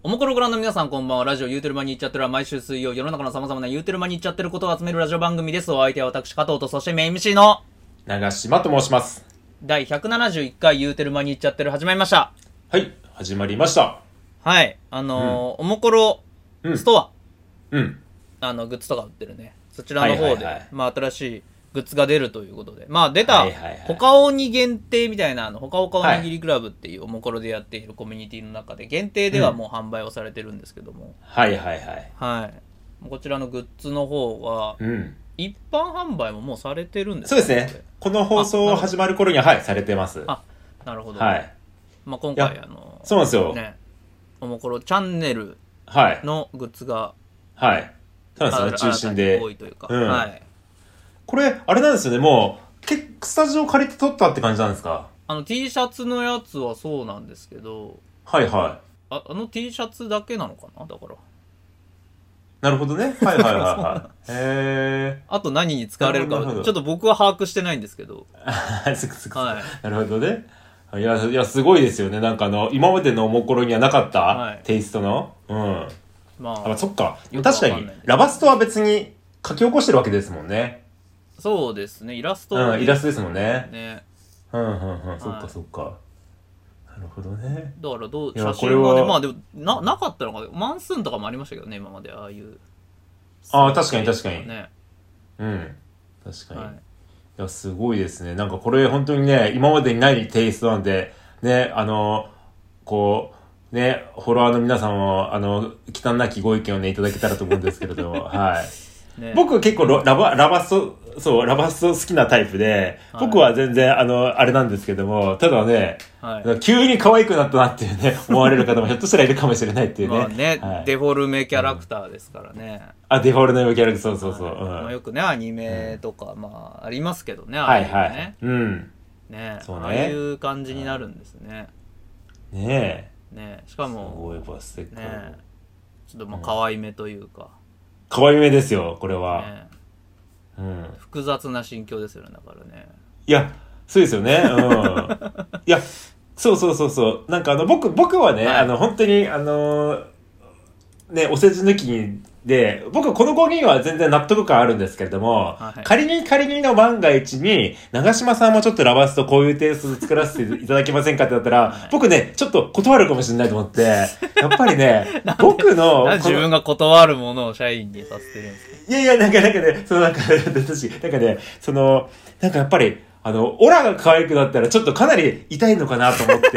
おもころご覧の皆さんこんばんは。ラジオ言うてる間に言っちゃってるは毎週水曜世の中の様々な言うてる間に言っちゃってることを集めるラジオ番組です。お相手は私加藤と、そしてメイン MC の長島と申します。 第171回言うてる間に言っちゃってる始まりました。 はい、始まりました。 はい、おもころストア、 うん、 グッズとか売ってるね、そちらの方で、まあ新しいグッズが出るということで、まあ出た、ほかおに限定みたいな、ほかほかおにぎりクラブっていうおもころでやっているコミュニティの中で、限定ではもう販売をされてるんですけども、 はいはいはい。 はい。こちらのグッズの方は、一般販売ももうされてるんですか？ そうですね。この放送始まる頃には、はい、されてます。 あ、なるほど。 はい。 まあ今回そうなんですよ。 ね、おもころチャンネルのグッズが、 はい。そうなんですよね、中心で。 多いというか、 はい。これ、あれなんですよね、もう、スタジオ借りて撮ったって感じなんですか ？T シャツのやつはそうなんですけど、 はいはい。 T シャツだけなのかなだから。 なるほどね。はいはいはいはい。へあと何に使われるか、ちょっと僕は把握してないんですけど。 はい。なるほどね。いや、すごいですよね。なんか今までのおもころにはなかったテイストの。うん。まあ、そっか。確かに、ラバストは別に書き起こしてるわけですもんね。 そうですね、イラスト。 イラストですもんね。 ね。 そっかそっか。なるほどね。 だから写真はね、まあでも、なかったのか、マンスーンとかもありましたけどね、今まで、ああいう。 確かに確かに。ね。確かに。いや、すごいですね。なんかこれ本当にね、今までにないテイストなんで、ね、こう、ね、フォロワーの皆さんも、忌憚なきご意見をね、いただけたらと思うんですけれども、はい。ね、僕結構ラバスト好きなタイプで、僕は全然、あれなんですけども、ただね、急に可愛くなったなっていうね、思われる方もひょっとしたらいるかもしれないっていうね。 まあね、デフォルメキャラクターですからね。 デフォルメキャラクター、そう。 よくね、アニメとか、まあ、ありますけどね、ああいうね。ね、ああいう感じになるんですね。 ねしかも、 すごいバステック。 ちょっとまあ、可愛めというか。 可愛めですよ、これは。 複雑な心境ですよね、だからね。 いや、そうですよね。いや、そう。なんか僕はね、本当に、ね、お世辞抜きで、僕はこの語源は全然納得感あるんですけれども、仮にの万が一に、長島さんもちょっとラバスとこういうテイスト作らせていただけませんかってなったら、僕ね、ちょっと断るかもしれないと思って、やっぱりね、僕の自分が断るものを社員にさせてるんですか？ いや、なんかね、なんかやっぱり、オラが可愛くなったらちょっとかなり痛いのかなと思って、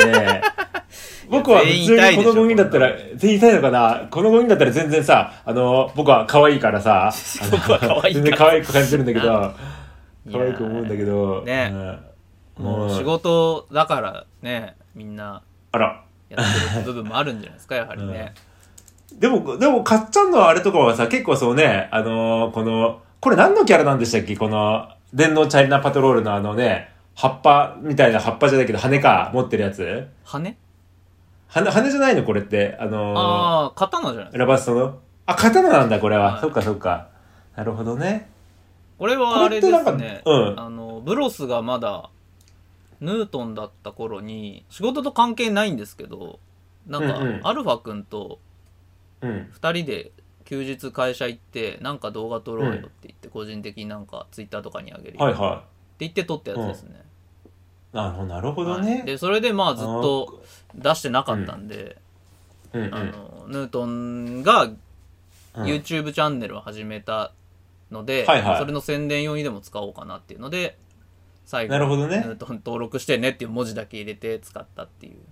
僕は普通にこの5人だったら、全員痛いのかなこの5人だったら全然さ、僕は可愛いからさ、 僕は可愛いから。 全然可愛く感じるんだけど、可愛く思うんだけど、 ね。もう仕事だからね、みんな、やってる部分もあるんじゃないですか、やはりね。 でも、かっちゃんのあれとかはさ、結構そうね、これ何のキャラなんでしたっけこの、電脳チャイナパトロールの葉っぱみたいな葉っぱじゃないけど、羽か、持ってるやつ羽じゃないのこれって。 刀じゃないラバストの。刀なんだ、これは。そっか。なるほどね。 これはあれですね。ブロスがまだ、ヌートンだった頃に、仕事と関係ないんですけど、なんか、アルファ君と、二人で休日会社行ってなんか動画撮ろうよって言って、個人的になんかツイッターとかにあげるよって言って撮ったやつですね。 なるほどね。 でそれでまあずっと出してなかったんで、ヌートンが YouTube チャンネルを始めたので、それの宣伝用にでも使おうかなっていうので、最後ヌートン登録してねっていう文字だけ入れて使ったっていう。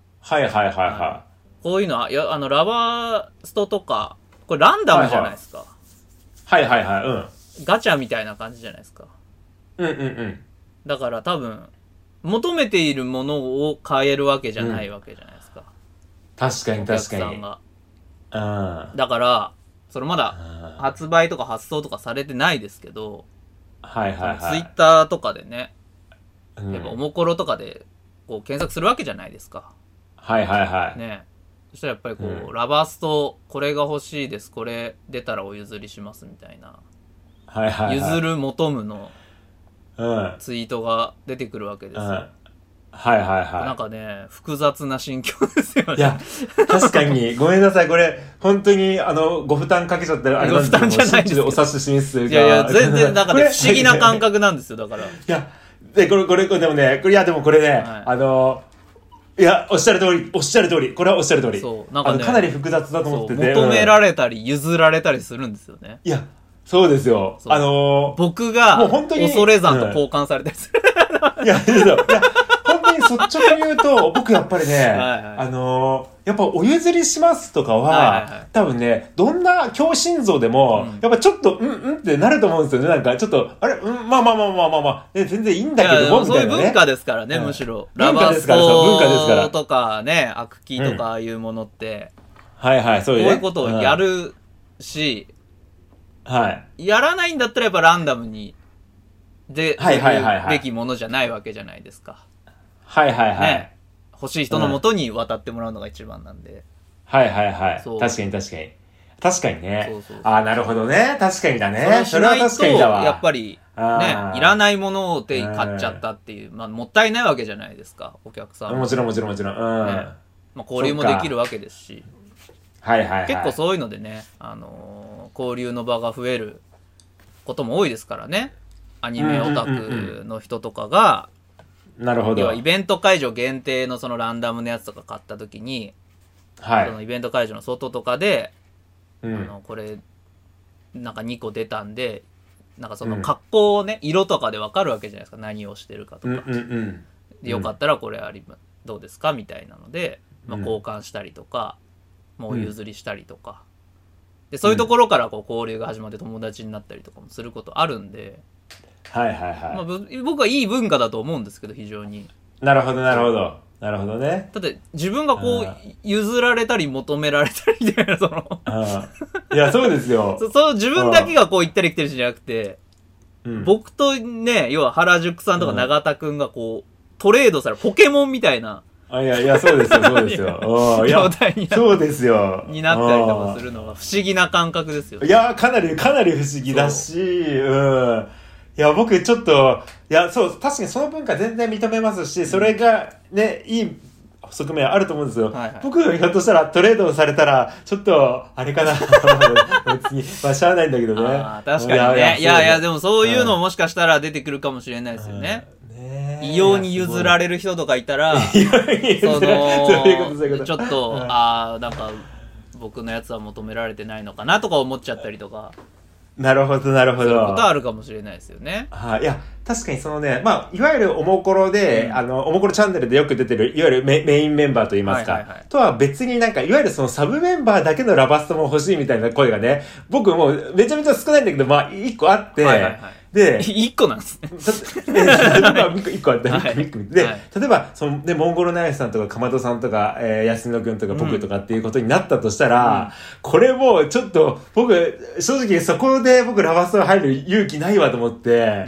こういうのは、ラバーストとか、これランダムじゃないですか。ガチャみたいな感じじゃないですか。だから多分、求めているものを買えるわけじゃないわけじゃないですか。 確かに。お客さんが。だから、それまだ発売とか発送とかされてないですけど、ツイッターとかでね、やっぱおもころとかでこう検索するわけじゃないですか。ね。そしたらやっぱりこう、ラバーストこれが欲しいです、これ出たらお譲りしますみたいな、譲る求むのツイートが出てくるわけですよ。 はいはいはい。 なんかね、複雑な心境ですよね。 いや、確かに、ごめんなさい、これ、本当に、ご負担かけちゃったら、あれなんですけど、 ご負担じゃないですけどお察ししますが。 いやいや、全然、なんかね、不思議な感覚なんですよ、だから。いや、で、これ、でもね、でもこれね、はい、いや、おっしゃる通り、これはおっしゃる通り。 そう、なんかね、 かなり複雑だと思ってて。 求められたり、譲られたりするんですよね。 いや、そうですよ。 僕が、もう本当に恐山と交換されたりする。 いや、本当に率直に言うと、僕やっぱりね、はいはい、やっぱお譲りしますとかは、はいはいはい、多分ね、どんな強心臓でも、やっぱちょっと、ってなると思うんですよね。なんか、ちょっと、あれ、まあ、全然いいんだけども、みたいなね。そういう文化ですからね、むしろ。 文化ですから、文化ですから。 とかね、アクキーとかああいうものって、 はいはい、そういうね。 こういうことをやるし、 はい。 やらないんだったらやっぱランダムに、で、 はいはいはいはい。 べきものじゃないわけじゃないですか。 はいはいはい。 ね。欲しい人のもとに渡ってもらうのが一番なんで。 はいはいはい。確かに確かに。確かにね。ああ、なるほどね。確かにだね。それは確かにだわ。 やっぱり、ね、いらないものを手に買っちゃったっていう、まあ、もったいないわけじゃないですか、お客さん。 もちろん。ね。まあ、交流もできるわけですし。 はいはいはい。 結構そういうのでね、交流の場が増えることも多いですからね。アニメオタクの人とかが、 なるほど。 要はイベント会場限定のそのランダムのやつとか買った時に、はい、そのイベント会場の外とかで、これなんか2個出たんで、なんかその格好をね、色とかで分かるわけじゃないですか、何をしてるかとか、でよかったらこれどうですかみたいなので、まあ、交換したりとか、もう譲りしたりとか、でそういうところからこう交流が始まって友達になったりとかもすることあるんで、 はいはいはい。 まあ、僕はいい文化だと思うんですけど、非常に。 なるほどなるほど。なるほどね。 だって自分がこう譲られたり求められたりみたいな、そのいやそうですよ。 そう自分だけがこう行ったり来たりじゃなくて、僕とね、要は原宿さんとか永田くんがこうトレードされるポケモンみたいな。 いやそうですよそうですよ。 状態にそうですよ。 になったりとかするのが不思議な感覚ですよ。 いやかなり不思議だし、いや、僕ちょっと、いや、そう、確かにその文化全然認めますし、それがね、いい側面あると思うんですよ。はいはい、僕、ひょっとしたらトレードされたら、ちょっと、あれかな、別に、まあ、しゃあないんだけどね。 確かにね。いや、でもそういうのもしかしたら出てくるかもしれないですよね。異様に譲られる人とかいたら、ちょっと、なんか、僕のやつは求められてないのかなとか思っちゃったりとか。 なるほど。そういうことあるかもしれないですよね。 いや、確かにそのね、まあ、いわゆるおもころで、おもころチャンネルでよく出てる、いわゆるメインメンバーといいますか、とは別になんか、いわゆるそのサブメンバーだけのラバストも欲しいみたいな声がね、僕もうめちゃめちゃ少ないんだけど、まあ、一個あって、で、 1個なんですね。 1個あった。で、例えば、そのね、モンゴルナイフさんとか、かまどさんとか、安野くんとか、僕とかっていうことになったとしたら、これもうちょっと、僕、正直そこで僕ラバスト入る勇気ないわと思って。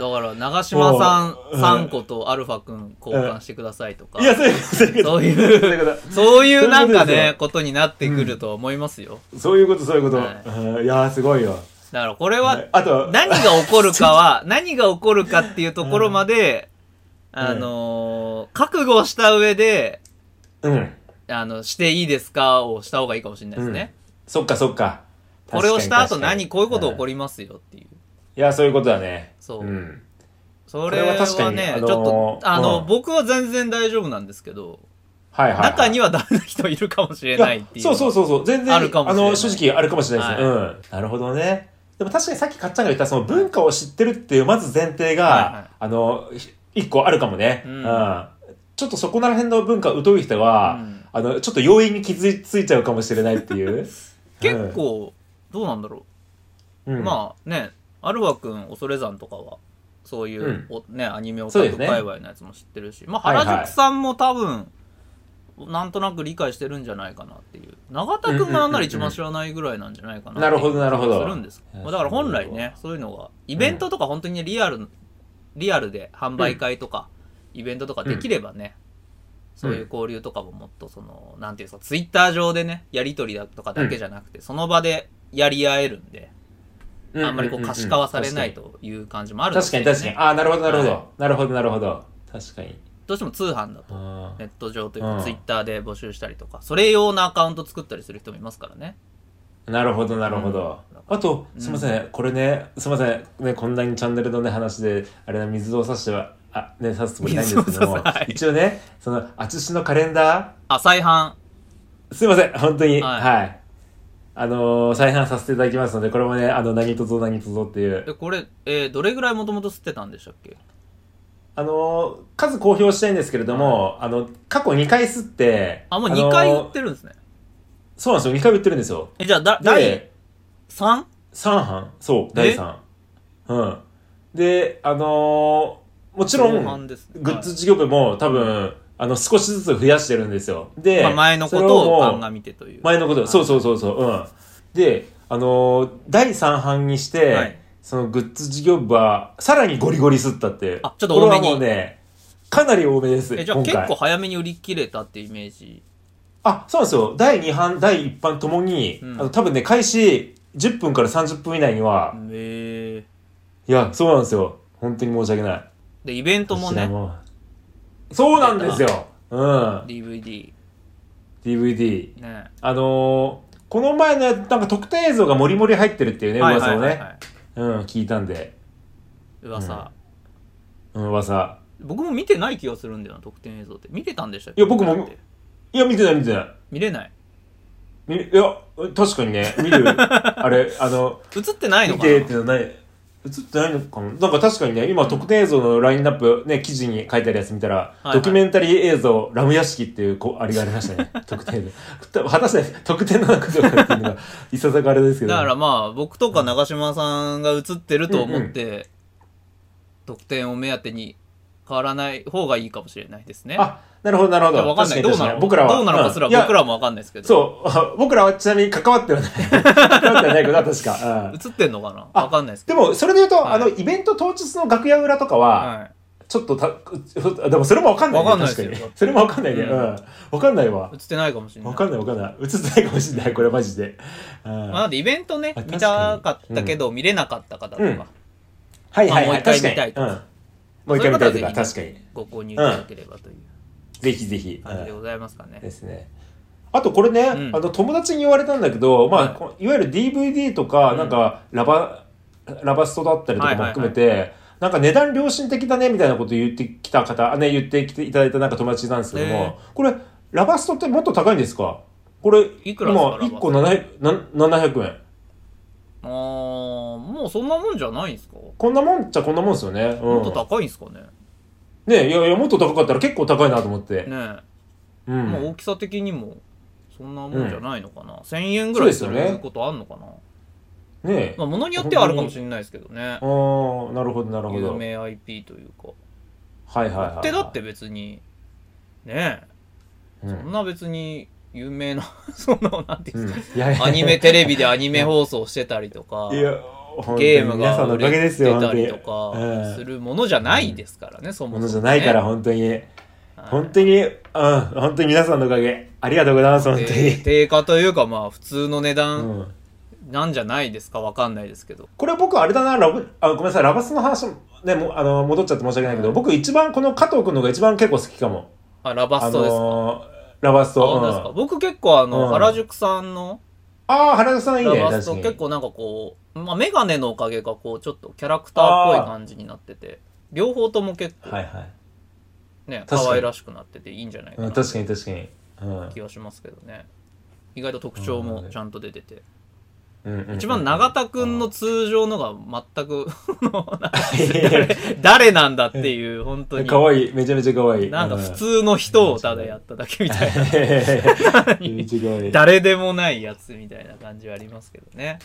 だから、長島さん3個とアルファくん交換してくださいとか。 いや、 そういうなんかね、ことになってくると思いますよ。 そういうこと。いや、すごいよ。 だからこれは、何が起こるかっていうところまで、覚悟した上で、していいですかをした方がいいかもしれないですね。 そっか。 これをした後こういうこと起こりますよっていう。いや、そういうことだね。 そう。それはね、ちょっと、僕は全然大丈夫なんですけど、中にはダメな人いるかもしれないっていう。 そう。全然、 あるかもしれない。 正直あるかもしれないですね。なるほどね。でも確かにさっきかっちゃんが言ったその文化を知ってるっていうまず前提が、一個あるかもね。ちょっとそこら辺の文化疎い人は、ちょっと容易に傷ついちゃうかもしれないっていう。 結構、どうなんだろう。まあね、アルファ君、恐山とかは、そういうね、アニメオタク界隈のやつも知ってるし、まあ原宿さんも多分、なんとなく理解してるんじゃないかなっていう。永田くんがなんなら一番知らないぐらいなんじゃないかなっていう気がするんです。だから本来ね、そういうのが、イベントとか本当にリアルで販売会とか、イベントとかできればね、そういう交流とかももっとなんていうんですか、ツイッター上でね、やりとりだとかだけじゃなくて、その場でやり合えるんで、あんまりこう可視化はされないという感じもあるんですよね。 確かに。なるほど。確かに。 どうしても通販だとネット上というかツイッターで募集したりとか、それ用のアカウント作ったりする人もいますからね。 なるほどなるほど、あとすいません、これねすいませんね、こんなにチャンネルのね話であれ水を差してはね差すつもりないんですけども、一応ねそのあつしのカレンダー再販すいません本当にはい再販させていただきますので、これもね何とぞ何とぞっていう。 これどれぐらいもともと吸ってたんでしたっけ？ 数公表したいんですけれども、過去2回吸って、 もう2回売ってるんですね。 そうなんですよ、2回売ってるんですよ。 じゃあ、第 3？ 3版そう、第3。うん。で、もちろん、グッズ事業部も多分、少しずつ増やしてるんですよ。で、 前のことを鑑みてという。 前のこと、そう、うん。で、第3版にして、そのグッズ事業部はさらにゴリゴリ吸ったって。 ちょっと多めに。 これはもうね、かなり多めです。 じゃあ結構早めに売り切れたってイメージ。 そうなんですよ。第2版、第1版ともに、多分ね、開始10分から30分以内には。いや、そうなんですよ。本当に申し訳ない。 で、イベントもね。 そうなんですよ。 DVD。 ね。この前のなんか特典映像がもりもり入ってるっていうね、噂をね。聞いたんで。 噂。 僕も見てない気がするんだよな、特典映像って。見てたんでしたっけ？ いや、僕も、いや、見てない。 見れない。 いや、確かにね、見る。あれ、 映ってないのかな？ 見てってのはない。映ってないのかな？なんか確かにね、今特典映像のラインナップね、記事に書いてあるやつ見たら、ドキュメンタリー映像、ラム屋敷っていうあれがありましたね。特典映像。果たして特典なのかどうかっていうのが、いささかあれですけど。 だから僕とか長嶋さんが映ってると思って、特典を目当てに変わらない方がいいかもしれないですね。 なるほど。 わかんない。どうなの？僕らは。どうなのかすら僕らもわかんないですけど。 そう。僕らはちなみに関わってはない。関わってはないけど、確か。 映ってんのかな？わかんないですけど。でも、それで言うと、イベント当日の楽屋裏とかは、ちょっとでもそれもわかんないね。 わかんないですよ。 それもわかんないね。わかんないわ。 映ってないかもしれない。 わかんない。映ってないかもしれない。これマジで。 なんでイベントね、見たかったけど、見れなかった方とか。 はい。 もう一回見たいとか。 もう一回見たいとか、確かに。 ご購入いただければという。 ぜひぜひ。 感じでございますかね。 ですね。あとこれね、友達に言われたんだけど、いわゆる DVD とか、なんか、ラバストだったりとかも含めて、なんか値段良心的だね、みたいなこと言ってきた方、言ってきていただいたなんか友達なんですけども、これ、ラバストってもっと高いんですか？これ、 いくらですか？ 今、1個700円。 もうそんなもんじゃないんですか？ こんなもんっちゃこんなもんですよね。 もっと高いんですかね？ いや、もっと高かったら結構高いなと思って。 もう大きさ的にも、そんなもんじゃないのかな。1000円ぐらいすることあんのかな。物によってはあるかもしれないですけどね。 なるほど。 有名 IP というか。だって別に、そんな別に有名な、なんていうんですか、アニメテレビでアニメ放送してたりとか、ゲームが売れてたりとかするものじゃないですからね、そもそも。 ものじゃないから、本当に。本当に皆さんのおかげ。ありがとうございます、本当に。 定価というか、普通の値段なんじゃないですか、わかんないですけど。 これ僕あれだな、ごめんなさい、ラバスの話、ね、戻っちゃって申し訳ないけど、僕一番この加藤くんのが一番結構好きかも。 ラバストですか？ ラバスト。 僕結構原宿さんの、 原宿さんいいね。 ラバスト結構なんかメガネのおかげかちょっとキャラクターっぽい感じになってて、両方とも結構、可愛らしくなってていいんじゃないかな。 確かに。 気がしますけどね。意外と特徴もちゃんと出てて。一番永田くんの通常のが全く誰なんだっていう、本当にかわいい、めちゃめちゃかわいい。 なんか普通の人をただやっただけみたいな誰でもないやつみたいな感じはありますけどね。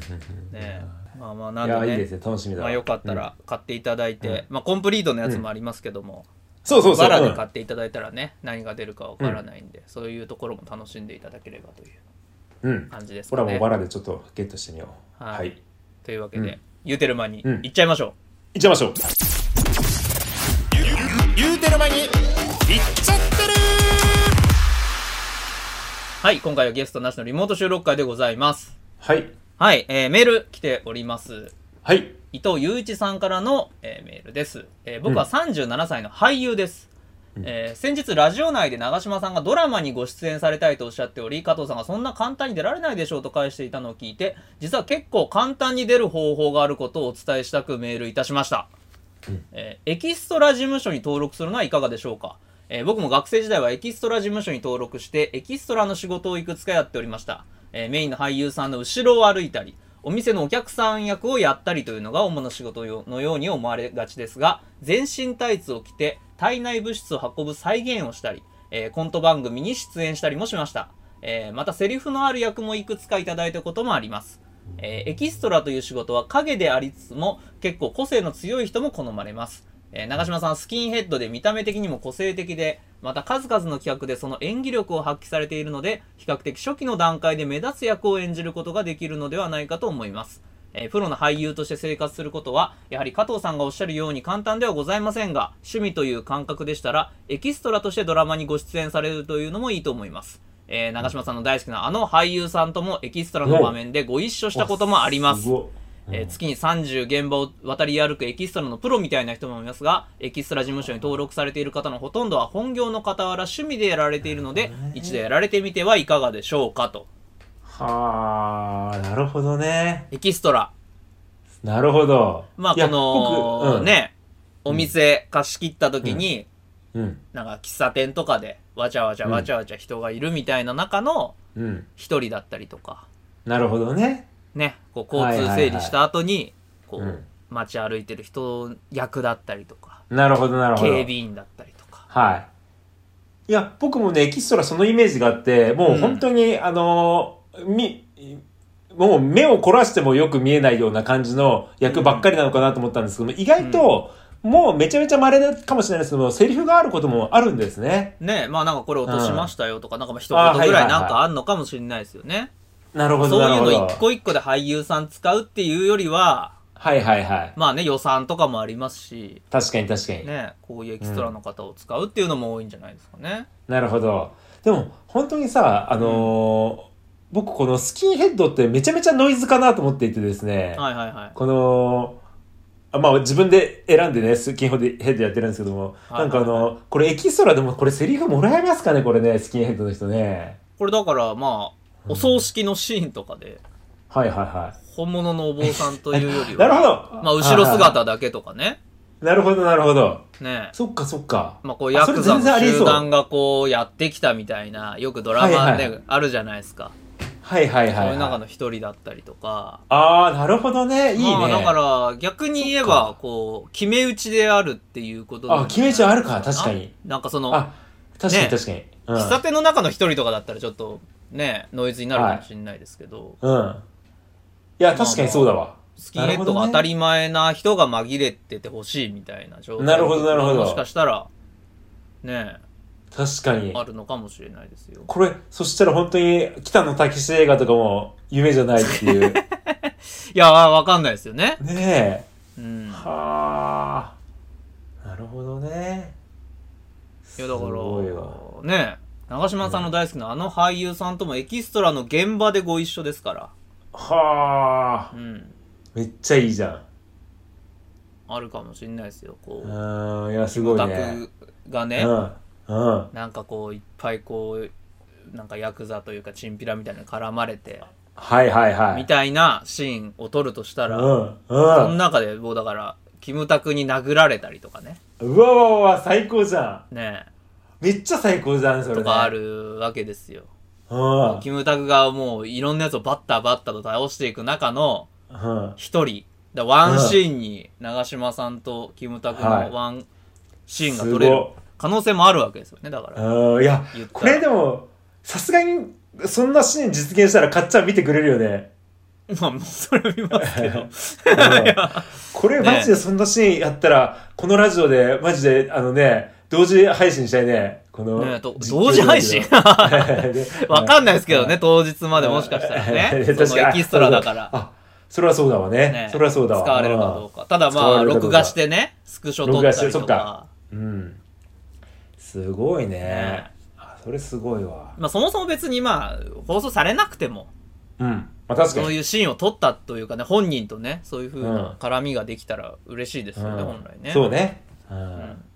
なんでね、 いいですね、楽しみだ。 よかったら買っていただいて、コンプリートのやつもありますけども、 バラで買っていただいたらね、何が出るかわからないんで、そういうところも楽しんでいただければという感じですかね。 ほらもうバラでちょっとゲットしてみよう。はい。 というわけで、言うてる間に行っちゃいましょう。 言うてる間に行っちゃってる。 はい、今回はゲストなしのリモート収録会でございます。 はい。 メール来ております。 はい。 伊藤雄一さんからの、メールです。僕は37歳の俳優です。 先日ラジオ内で長嶋さんがドラマにご出演されたいとおっしゃっており、加藤さんがそんな簡単に出られないでしょうと返していたのを聞いて、実は結構簡単に出る方法があることをお伝えしたくメールいたしました。エキストラ事務所に登録するのはいかがでしょうか。僕も学生時代はエキストラ事務所に登録してエキストラの仕事をいくつかやっておりました。メインの俳優さんの後ろを歩いたり、お店のお客さん役をやったりというのが主な仕事のように思われがちですが、全身タイツを着て体内物質を運ぶ再現をしたり、コント番組に出演したりもしました。またセリフのある役もいくつかいただいたこともあります。エキストラという仕事は影でありつつも結構個性の強い人も好まれます。長嶋さん、スキンヘッドで見た目的にも個性的で、また数々の企画でその演技力を発揮されているので、比較的初期の段階で目立つ役を演じることができるのではないかと思います。プロの俳優として生活することは、やはり加藤さんがおっしゃるように簡単ではございませんが、趣味という感覚でしたら、エキストラとしてドラマにご出演されるというのもいいと思います。長嶋さんの大好きなあの俳優さんともエキストラの場面でご一緒したこともあります。月に30現場を渡り歩くエキストラのプロみたいな人もいますが、エキストラ事務所に登録されている方のほとんどは本業の傍ら趣味でやられているので、一度やられてみてはいかがでしょうかと。 はあ、なるほどね。 エキストラ。 なるほど。 まあこの、ね、お店貸し切った時に、なんか喫茶店とかでわちゃわちゃ人がいるみたいな中の一人だったりとか。 なるほどね。 ね、こう交通整理した後に、こう、街歩いてる人役だったりとか。 なるほど、なるほど。 警備員だったりとか。 はい。いや、僕もね、エキストラそのイメージがあって、もう本当に、もう目を凝らしてもよく見えないような感じの役ばっかりなのかなと思ったんですけども、意外と、もうめちゃめちゃ稀かもしれないですけども、セリフがあることもあるんですね。 ね、まあなんかこれ落としましたよとか、なんか一言ぐらいなんかあんのかもしれないですよね。 なるほど、なるほど。 そういうの一個一個で俳優さん使うっていうよりは、まあね、予算とかもありますし。 確かに確かに。 ね、こういうエキストラの方を使うっていうのも多いんじゃないですかね。 なるほど。でも、本当にさ、僕このスキンヘッドってめちゃめちゃノイズかなと思っていてですね。この、まあ自分で選んでね、スキンヘッドやってるんですけども、なんかこれエキストラでもこれセリフもらえますかねこれね、スキンヘッドの人ね。 これだからまあ、お葬式のシーンとかで、本物のお坊さんというよりは、 なるほど。 まあ後ろ姿だけとかね。 なるほど、なるほど。 ね、 そっかそっか。 まあこうヤクザの集団がこうやってきたみたいな、よくドラマであるじゃないですか。そういう中の一人だったりとか。 ああ、なるほどね。いいね。 まあだから逆に言えば、こう、決め打ちであるっていうことで。 あ、決め打ちあるか、確かに。 なんかその、 確かに確かに。 喫茶店の中の一人とかだったらちょっとね、ノイズになるかもしれないですけど。 いや、確かにそうだわ。 スキンヘッドが当たり前な人が紛れててほしいみたいな状態。 なるほど、なるほど。 もしかしたら、ね、 確かに。 あるのかもしれないですよ。 これ、そしたら本当に、北野武映画とかも夢じゃないっていう。 いや、わかんないですよね。 ねえ。はあ。なるほどね。 いや、だから、ね、長嶋さんの大好きなあの俳優さんともエキストラの現場でご一緒ですから。 はあ。めっちゃいいじゃん。 あるかもしれないですよ、こう。いや、すごいね。 キムタクがね、なんかこう、いっぱいこう、なんかヤクザというかチンピラみたいなの絡まれて、みたいなシーンを撮るとしたら、その中でもうだから、キムタクに殴られたりとかね。 うわわわ、最高じゃん。 ねめっちゃ最高じゃん、それ、ね。 とかあるわけですよ。キムタクがもういろんなやつをバッタバッタと倒していく中の一人、ワンシーンに長嶋さんとキムタクのワンシーンが撮れる可能性もあるわけですよね、だから。 いや、これでも、さすがにそんなシーン実現したらかっちゃん見てくれるよね。 まあ、それは見ますけど。 これマジでそんなシーンやったら、このラジオでマジで同時配信したいね。このね、同時配信わかんないですけどね、当日までもしかしたらね。そのエキストラだから。 あ、それはそうだわね。それはそうだわ。 使われるかどうか。ただまあ、録画してね、スクショ撮ったりとか。 すごいね。それすごいわ。 まあ、そもそも別にまあ、放送されなくても。 まあ確かに。 そういうシーンを撮ったというかね、本人とね、そういう風な絡みができたら嬉しいですよね、本来ね。 そうね。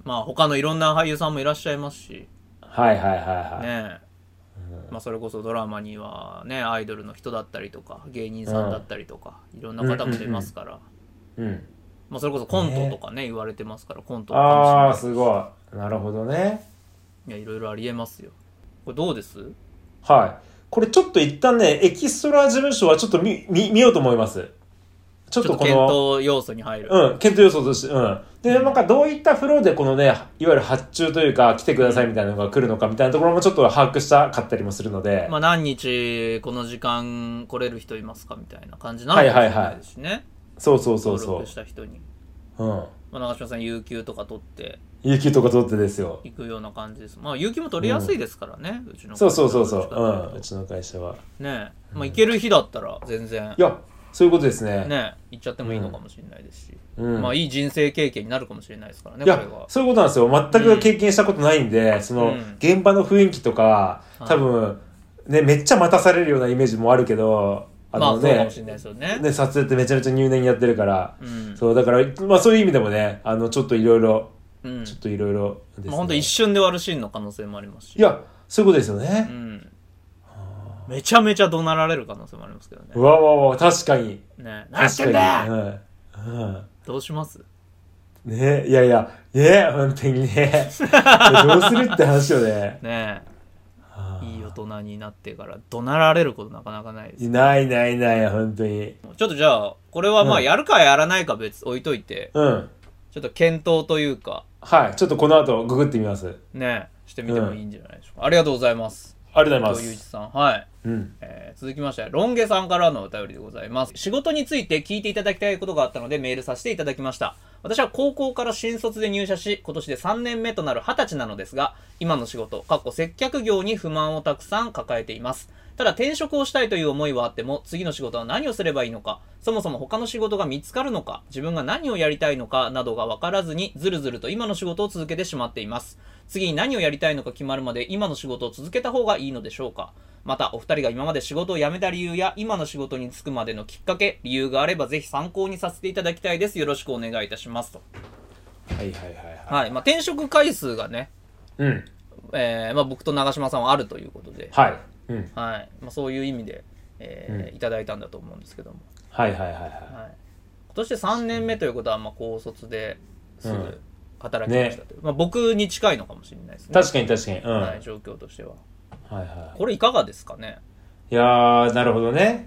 まあ他のいろんな俳優さんもいらっしゃいますし。 はいはいはいはい。 ねえ。まあそれこそドラマにはね、アイドルの人だったりとか、芸人さんだったりとか、いろんな方も出ますから。まあそれこそコントとかね、言われてますから、コントああ、すごい。なるほどね。 いや、いろいろありえますよ。これどうです？ はい。これちょっと一旦ね、エキストラ事務所はちょっと見ようと思います。 ちょっと検討要素に入る。 検討要素として、で、なんかどういったフローでこのね、いわゆる発注というか、来てくださいみたいなのが来るのかみたいなところもちょっと把握したかったりもするので。 まあ何日この時間来れる人いますかみたいな感じなのかもしれないですしね。 そう。 登録した人に。まあ長嶋さん、有給とか取って。 有給とか取ってですよ。 行くような感じです。まあ有給も取りやすいですからね、うちの会社は。そう。うちの会社は。 ねえ。まあ行ける日だったら全然。 いや、そういうことですね。 ね、行っちゃってもいいのかもしれないですし、まあいい人生経験になるかもしれないですからね。 いや、そういうことなんですよ。全く経験したことないんで、その現場の雰囲気とか、多分ね、めっちゃ待たされるようなイメージもあるけど、 まあそうかもしれないですよね。 ね、撮影ってめちゃめちゃ入念にやってるから、そうだからまあそういう意味でもね、ちょっといろいろまあ本当一瞬で終わるシーンの可能性もありますし。 いや、そういうことですよね。 めちゃめちゃ怒鳴られる可能性もありますけどね。 うわ、確かに。 ね、何してんだよ。どうします？ ね、いや、本当にね。どうするって話よね。 ねえ。いい大人になってから怒鳴られることなかなかないです、ね。 ない、本当に。 ちょっとじゃあ、これはまあやるかやらないか別置いといて、ちょっと検討というか。 はい、ちょっとこの後ググってみます。 ね、してみてもいいんじゃないでしょうか。ありがとうございます。 ありがとうございます。 ゆういちさん。はい。続きまして、ロン毛さんからのお便りでございます。仕事について聞いていただきたいことがあったのでメールさせていただきました。私は高校から新卒で入社し、今年で3年目となる20歳なのですが、今の仕事、接客業に不満をたくさん抱えています。ただ転職をしたいという思いはあっても、次の仕事は何をすればいいのか、そもそも他の仕事が見つかるのか、自分が何をやりたいのかなどが分からずに、ずるずると今の仕事を続けてしまっています。次に何をやりたいのか決まるまで今の仕事を続けた方がいいのでしょうか。またお二人が今まで仕事を辞めた理由や今の仕事に就くまでのきっかけ、理由があればぜひ参考にさせていただきたいです。よろしくお願いいたしますと。はい。まあ転職回数がね、まあ僕と長嶋さんはあるということで、はい。まあそういう意味で、いただいたんだと思うんですけども。はい。今年3年目ということはまあ高卒ですぐ働きましたという、まあ僕に近いのかもしれないですね。 確かに。 はい、状況としては。これいかがですかね。 いやー、なるほどね。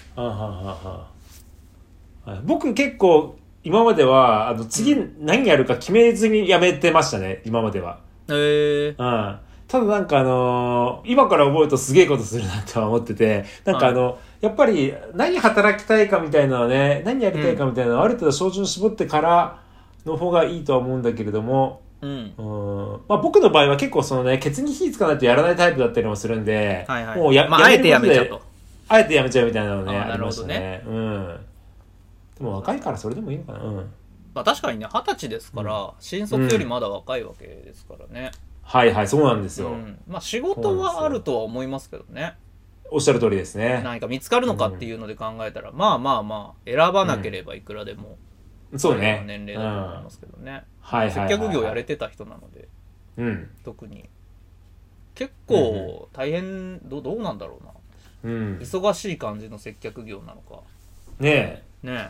僕結構今までは次何やるか決めずに辞めてましたね、今までは。ただなんか今から覚えるとすげえことするなとは思ってて、なんかやっぱり何働きたいかみたいなのね、何やりたいかみたいなのをある程度照準絞ってからの方がいいとは思うんだけれども、まあ僕の場合は結構そのね、ケツに火つかないとやらないタイプだったりもするんで、もうまああえてやめちゃうと。 あえてやめちゃうみたいなのね、ありましたね。でも若いからそれでもいいのかな。 まあ確かにね、20歳ですから、新卒よりまだ若いわけですからね。 そうなんですよ。 まあ仕事はあるとは思いますけどね。 おっしゃる通りですね。 何か見つかるのかっていうので考えたら、まあ選ばなければいくらでも、 そうね。 年齢だと思いますけどね。接客業やれてた人なので、特に結構大変、どうなんだろうな、忙しい感じの接客業なのかねえ。いや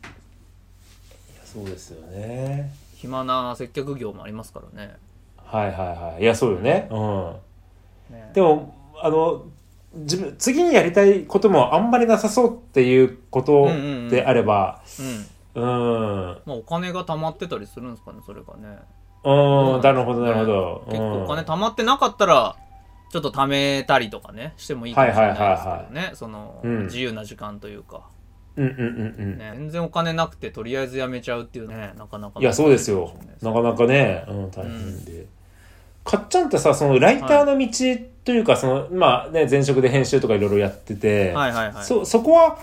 そうですよね。 暇な接客業もありますからね。 いやそうよね。でも自分次にやりたいこともあんまりなさそうっていうことであれば、 まあお金が貯まってたりするんですかね、それがね。 なるほど。 結構お金貯まってなかったらちょっと貯めたりとかねしてもいいかもしれないですけどね。その自由な時間というか。全然お金なくてとりあえずやめちゃうっていうね、なかなか。 いやそうですよ。なかなかね、大変で。かっちゃんってさ、そのライターの道というか、そのまあね、前職で編集とかいろいろやってて、そこは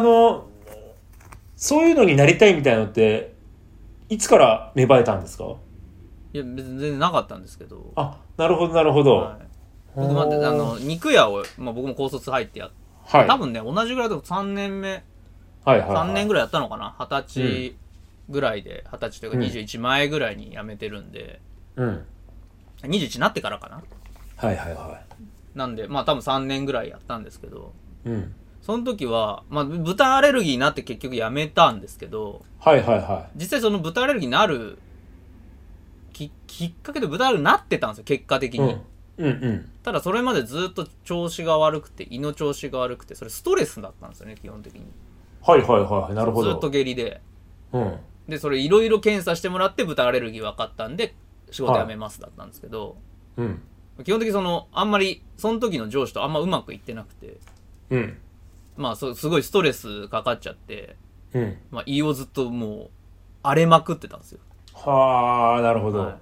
そういうのになりたいみたいなのっていつから芽生えたんですか？ いや別に全然なかったんですけど。 なるほど。 僕まで肉屋を、まあ、僕も高卒入ってやって、多分ね同じぐらいでも3年目、3年ぐらいやったのかな、20歳ぐらいで、20歳というか21前ぐらいに辞めてるんで、21になってからかな。 はいはいはい。 なんで、まあ多分3年ぐらいやったんですけど、その時は、まあ豚アレルギーになって結局辞めたんですけど、 はいはいはい。 実際その豚アレルギーになるきっかけで豚アレルギーになってたんですよ、結果的に。ただそれまでずっと調子が悪くて、胃の調子が悪くて、それストレスだったんですよね、基本的に。 はいはいはい、なるほど。 ずっと下痢で。で、それいろいろ検査してもらって豚アレルギー分かったんで、仕事辞めますだったんですけど、基本的にあんまり、その時の上司とあんまうまくいってなくて、まあ、すごいストレスかかっちゃって、まあ、胃をずっともう、荒れまくってたんですよ。 はあ、なるほど。はい、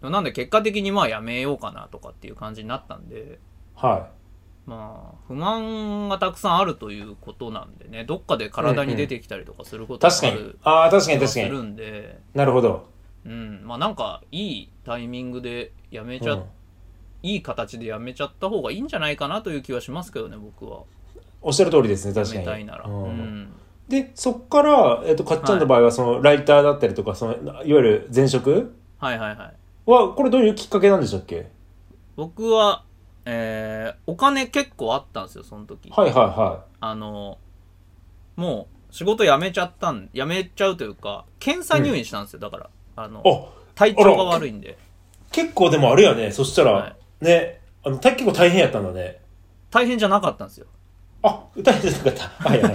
なんで結果的にまあやめようかなとかっていう感じになったんで、 はい。 まあ、不満がたくさんあるということなんでね、どっかで体に出てきたりとかすることがある。 確かに。 するんで。 なるほど。 まあなんか、いいタイミングでやめちゃいい形でやめちゃった方がいいんじゃないかなという気はしますけどね、僕は。 おっしゃる通りですね、確かに。 やめたいなら。 で、そっから、かっちゃんの場合は、ライターだったりとか、いわゆる前職は、これどういうきっかけなんでしたっけ？ 僕は、お金結構あったんですよ、その時。もう、仕事辞めちゃうというか、検査入院したんですよ、だから。体調が悪いんで。 結構でもあれやね、そしたら、ね、結構大変やったんだね。 大変じゃなかったんですよ。 大変じゃなかった。はいはい。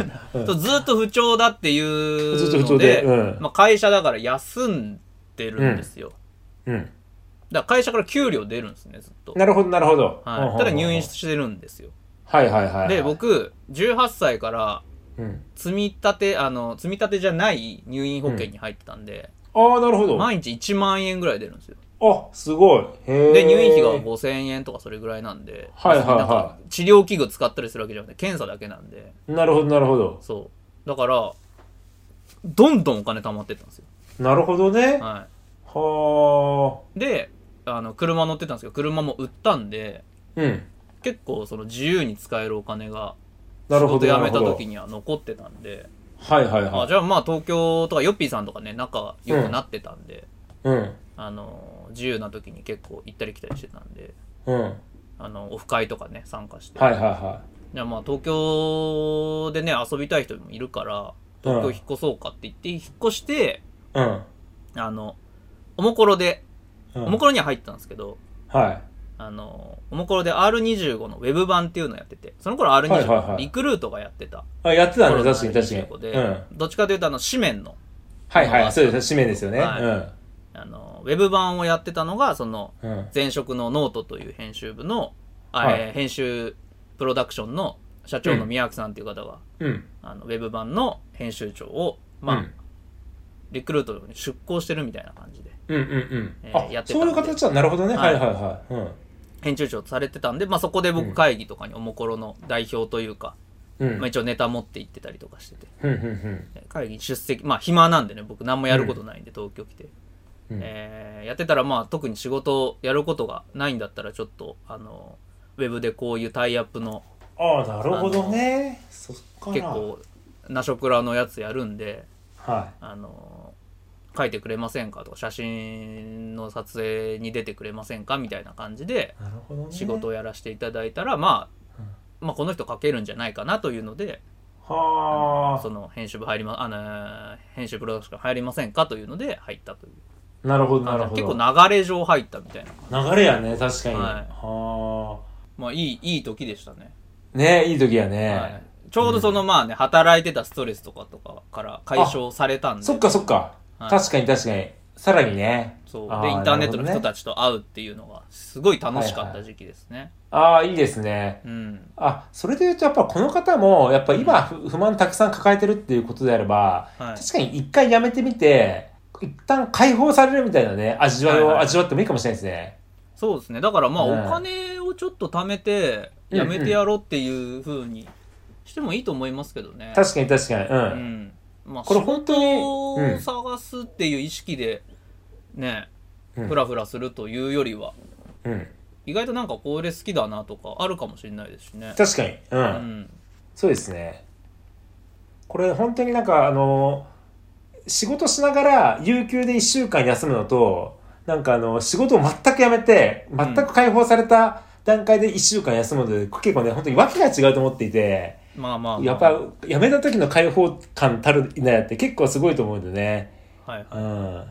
ずっと不調だっていうので、まあ会社だから休んでるんですよ。だから会社から給料出るんですね、ずっと。 なるほど、なるほど。 ただ入院してるんですよ。 はい。 で、僕、18歳から、積み立てじゃない入院保険に入ってたんで、 なるほど。 毎日1万円ぐらい出るんですよ。 すごい。 で、入院費が5000円とかそれぐらいなんで、治療器具使ったりするわけじゃなくて、検査だけなんで。 なるほど、なるほど。 そう。だから、どんどんお金貯まってったんですよ。 なるほどね。 で、車乗ってたんですけど、車も売ったんで、結構自由に使えるお金が、仕事辞めた時には残ってたんで、じゃあまあ東京とかヨッピーさんとかね、仲良くなってたんで、自由な時に結構行ったり来たりしてたんで、オフ会とかね、参加して。じゃあまあ東京でね、遊びたい人もいるから、東京引っ越そうかって言って、引っ越して、おもころには入ったんですけど、おもころで R25 のウェブ版っていうのをやってて、その頃 R25 リクルートがやってた。 やってたね、確かに。 どっちかというと紙面の。 そうです、紙面ですよね。 ウェブ版をやってたのが、前職のノートという編集部の、編集プロダクションの社長の宮脇さんっていう方が、ウェブ版の編集長を、まあ、リクルートに出向してるみたいな感じで。 やってた。そういう形は、なるほどね。 編集長されてたんで、まあそこで僕会議とかにおもころの代表というか、まあ一応ネタ持って行ってたりとかしてて。会議出席、まあ暇なんでね、僕何もやることないんで東京来て。やってたらまあ特に仕事をやることがないんだったらちょっとウェブでこういうタイアップのなるほどね。 結構ナショクラのやつやるんで、書いてくれませんかとか写真の撮影に出てくれませんかみたいな感じで仕事をやらせていただいたら、まあこの人書けるんじゃないかなというので、編集部編集プロダクション入りませんかというので入ったという。 なるほど、なるほど。 結構流れ上入ったみたいな。流れやね、確かに。 まあいい時でしたね。 ね、いい時やね。 ちょうどまあね、働いてたストレスとかから解消されたんで。 そっか。確かに。さらにね。 そう。で、インターネットの人たちと会うっていうのが、すごい楽しかった時期ですね。 いいですね。それで言うと、やっぱこの方も、やっぱ今、不満たくさん抱えてるっていうことであれば、確かに一回やめてみて、一旦解放されるみたいなね、味わいを味わってもいいかもしれないですね。 そうですね。だからまあ、お金をちょっと貯めて、やめてやろうっていう風にしてもいいと思いますけどね。 確かに。 まあ、これ本当に仕事を探すっていう意識でね、フラフラするというよりは、意外となんかこれ好きだなとかあるかもしれないですしね。 確かに。そうですね。これ本当になんか仕事しながら有給で1週間休むのと、なんか仕事を全くやめて、全く解放された段階で1週間休むので、結構ね、本当に訳が違うと思っていて、 まあまあ、まあ、 やっぱ、辞めた時の解放感たるいなやって結構すごいと思うんだよね。 はいはい。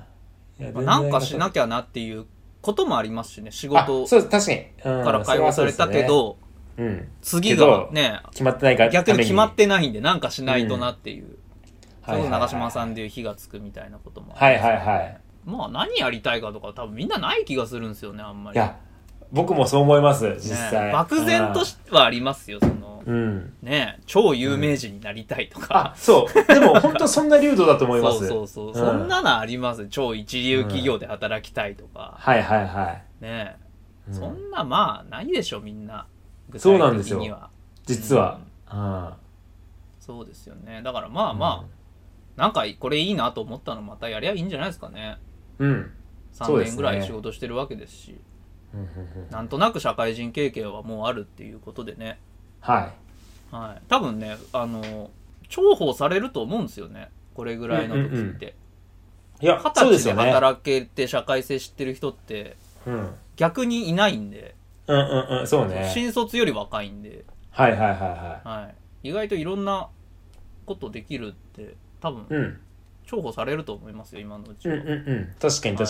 うん。なんかしなきゃなっていうこともありますしね、仕事そう確かに、 から解放されたけど、 うん、 次がね、 決まってないから、 逆に決まってないんで、なんかしないとなっていう。その長嶋さんでいう火がつくみたいなこともあります、ね。はいはいはい。 まあ何やりたいかとか多分みんなない気がするんですよね、あんまり。 いや、僕もそう思います、実際。 ね、漠然とはありますよ、その、ね、超有名人になりたいとか。 そう。でも本当そんな流度だと思います。 そう。そんなのあります。超一流企業で働きたいとか。 はいはいはい。 ね、そんなまあないでしょ、みんな。 そうなんですよ。実は。 そうですよね。だからまあまあ、なんかこれいいなと思ったのまたやりゃいいんじゃないですかね。 うん。 3年ぐらい仕事してるわけですし。なんとなく社会人経験はもうあるっていうことでね。 はい。 はい。多分ね、重宝されると思うんですよね。これぐらいの時って。 いや、 20歳で働けて社会性知ってる人って、逆にいないんで。 そうね。 新卒より若いんで。 はい。 はい。意外といろんなことできるって多分、重宝されると思いますよ、今のうちは。 確かに。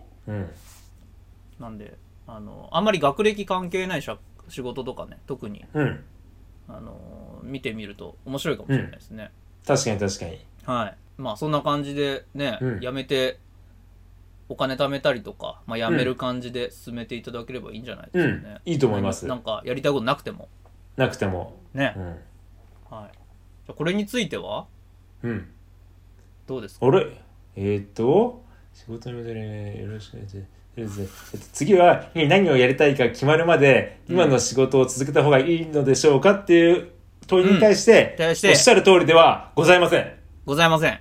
なんで、あんまり学歴関係ない仕事とかね、特に、見てみると面白いかもしれないですね。 確かに。 はい。まあそんな感じでね、辞めてお金貯めたりとか、まあ辞める感じで進めていただければいいんじゃないですかね。 いいと思います。 なんかやりたいことなくても。 ね。 はい。じゃこれについては、どうですか？ あれ仕事に戻りよろしくね。次は何をやりたいか決まるまで今の仕事を続けた方がいいのでしょうかっていう問いに対して、おっしゃる通りではございません。 ございません。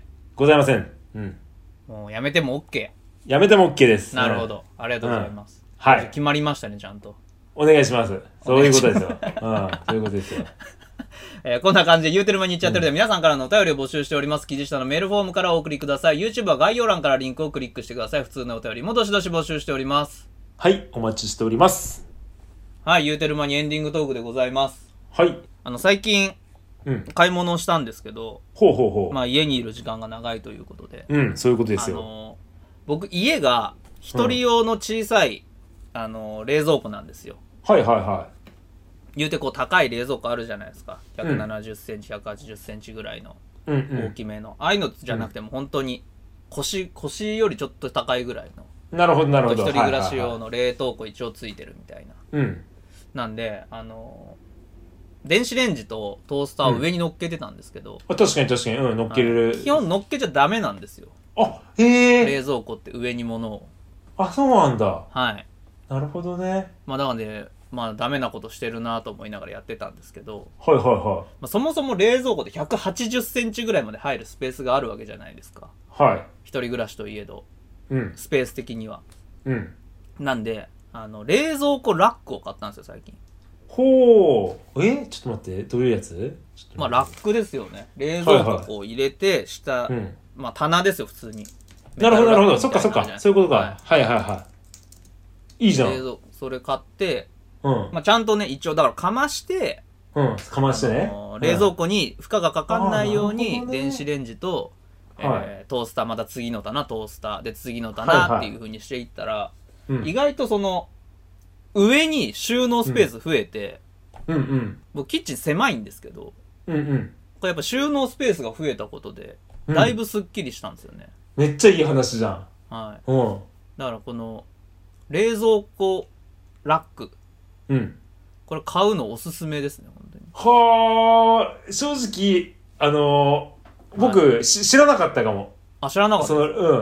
もうやめても OK。 やめても OK です。 なるほど。ありがとうございます。 はい。 決まりましたね、ちゃんと。 お願いします。そういうことですよ。そういうことですよ。 こんな感じで言うてる間に言っちゃってるで、皆さんからのお便りを募集しております。記事下のメールフォームからお送りください。YouTube は概要欄からリンクをクリックしてください。普通のお便りもどしどし募集しております。 はい、お待ちしております。 はい、言うてる間にエンディングトークでございます。 はい。 最近、買い物をしたんですけど、まあ家にいる時間が長いということで。 そういうことですよ。 僕、家が一人用の小さい、冷蔵庫なんですよ。言うてこう高い冷蔵庫あるじゃないですか。170センチ、180センチぐらいの大きめの。ああいうのじゃなくても本当に腰よりちょっと高いぐらいの。 なるほど。 一人暮らし用の冷凍庫一応ついてるみたいな。なんで、電子レンジとトースターを上に乗っけてたんですけど。 確かに、乗っけれる。 基本乗っけちゃダメなんですよ。 冷蔵庫って上に物を。 そうなんだ。 はい。 なるほどね。 まあだからね、まあダメなことしてるなと思いながらやってたんですけど。 まあ、そもそも冷蔵庫で180センチぐらいまで入るスペースがあるわけじゃないですか。一人暮らしといえど。スペース的には。なんで、冷蔵庫ラックを買ったんですよ、最近。 ちょっと待って、どういうやつ？ まあラックですよね。冷蔵庫を入れて、下、まあ棚ですよ、普通に。 なるほど。そっか。そういうことか。いいじゃん。 それ買って、まあちゃんとね、一応だからかまして、 ね。 冷蔵庫に負荷がかかんないように、電子レンジと、トースター、また次の棚、トースターで次の棚っていう風にしていったら、意外とその、上に収納スペース増えて、僕キッチン狭いんですけど、これやっぱ収納スペースが増えたことで、だいぶスッキリしたんですよね。 めっちゃいい話じゃん。 だからこの、冷蔵庫ラック。これ買うのおすすめですね、本当に。正直、僕、知らなかったかも。 知らなかった。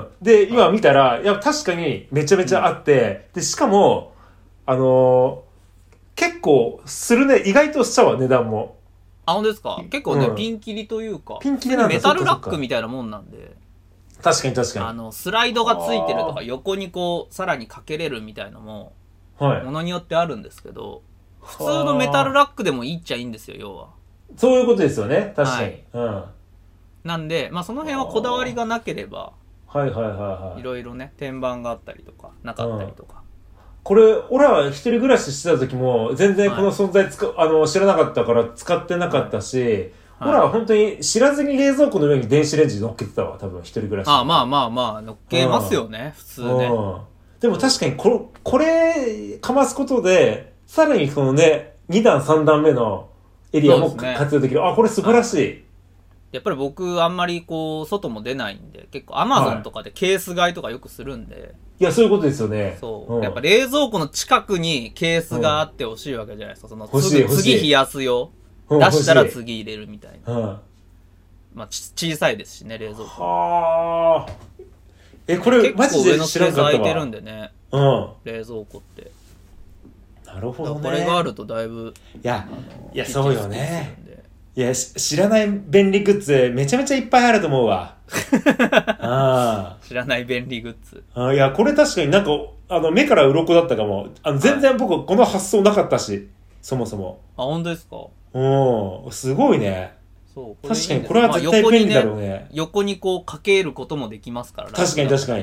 で、今見たら、いや、確かにめちゃめちゃあって、で、しかも、結構するね。意外としちゃうわ、値段も。 本当ですか？結構ね、ピンキリというか。 ピンキリなんだ。 メタルラックみたいなもんなんで。 確かに。 スライドがついてるとか、横にこう、さらにかけれるみたいのも、ものによってあるんですけど、普通のメタルラックでもいいっちゃいいんですよ、要は。 そういうことですよね、確かに。 なんで、まあその辺はこだわりがなければ、 はいはいはいはい。 いろいろね、天板があったりとか、なかったりとか。 これ、俺は一人暮らししてた時も、全然この存在知らなかったから使ってなかったし、俺は本当に知らずに冷蔵庫の上に電子レンジ乗っけてたわ、多分一人暮らし。 まあ、乗っけますよね、普通ね。 でも確かにこれ、かますことで、さらにそのね、2段3段目のエリアも活用できる。これ素晴らしい。 やっぱり僕あんまりこう外も出ないんで、結構 Amazon とかでケース買いとかよくするんで、 いやそういうことですよね。 そう、やっぱ冷蔵庫の近くにケースがあってほしいわけじゃないですか。その次冷やすよ、出したら次入れるみたいな。まあ小さいですしね、冷蔵庫。 はあ。これマジで知らなかったわ。結構上のスペース空いてるんでね。冷蔵庫って。 なるほどね。 これがあるとだいぶいやそうよね。いや知らない便利グッズめちゃめちゃいっぱいあると思うわ。 知らない便利グッズ。 いやこれ確かになんか目から鱗だったかも。全然僕この発想なかったし、そもそも。 本当ですか？ すごいね。 そう、 確かにこれは絶対便利だろうね。 横にこうかけることもできますから。 確かに確かに。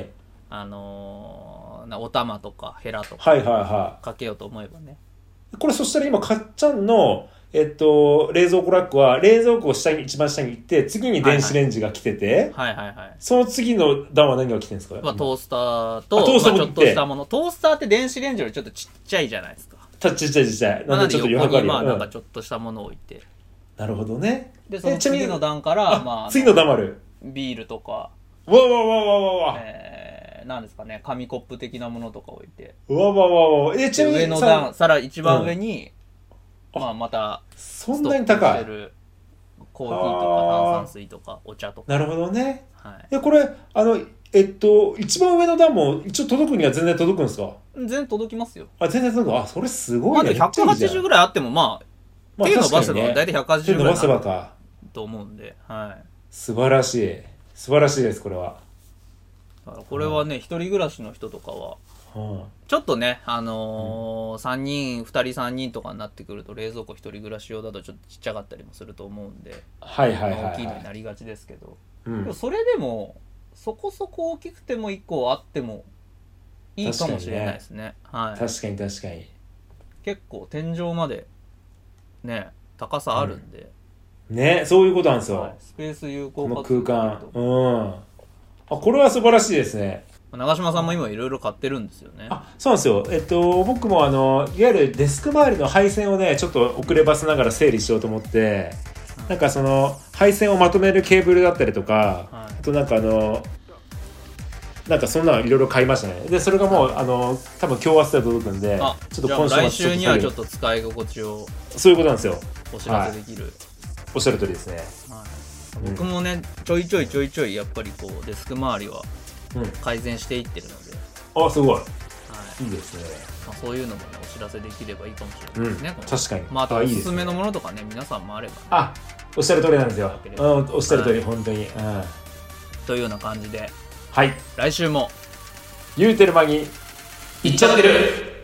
お玉とかヘラとかかけようと思えばね。 これそしたら今かっちゃんの冷蔵庫ラックは冷蔵庫を一番下に行って次に電子レンジが来てて、その次の段は何が来てるんですか？ トースターとちょっとしたもの。トースターって電子レンジよりちょっとちっちゃいじゃないですか。 ちっちゃい。 なんでちょっと横になんかちょっとしたものを置いて。 なるほどね。 でその次の段から次の段もある。 ビールとか。 わ。 なんですかね、紙コップ的なものとか置いて。 ちなみに上の段、さら一番上に、また、 そんなに高い。 コーヒーとか炭酸水とかお茶とか。 なるほどね。これ、一番上の段も一応届くには全然届くんですか？ 全然届きますよ。 全然届く。それすごいね。 180ぐらいあっても、手伸ばせば、だいたい180ぐらい伸ばせばか。 と思うんで、 素晴らしい。素晴らしいです、これは。 だからこれはね、一人暮らしの人とかは、ちょっとね、3人、2人3人とかになってくると、冷蔵庫一人暮らし用だとちょっとちっちゃかったりもすると思うんで、大きいのになりがちですけど、でもそれでも、そこそこ大きくても1個あってもいいかもしれないですね。 確かに。 結構天井までね、高さあるんで。 ね、そういうことなんですよ。 スペース有効活用。この空間。これは素晴らしいですね。 長嶋さんも今いろいろ買ってるんですよね。 そうなんですよ。僕もいわゆるデスク周りの配線をね、ちょっと遅ればせながら整理しようと思って、なんかその配線をまとめるケーブルだったりとか、あとなんかなんかそんなのいろいろ買いましたね。でそれがもう多分今日明日で届くんで、 ちょっと今週来週にはちょっと使い心地をそういうことなんですよ。 お知らせできる。 おっしゃる通りですね。 僕もね、ちょいちょいやっぱりこうデスク周りは改善していってるので、 すごい、いいですね。 そういうのもね、お知らせできればいいかもしれないですね。 確かに。 あとおすすめのものとかね、皆さんもあれば、 おっしゃる通りなんですよ。おっしゃる通り、本当に。 というような感じで、 はい。 来週も言うてる間にいっちゃってる。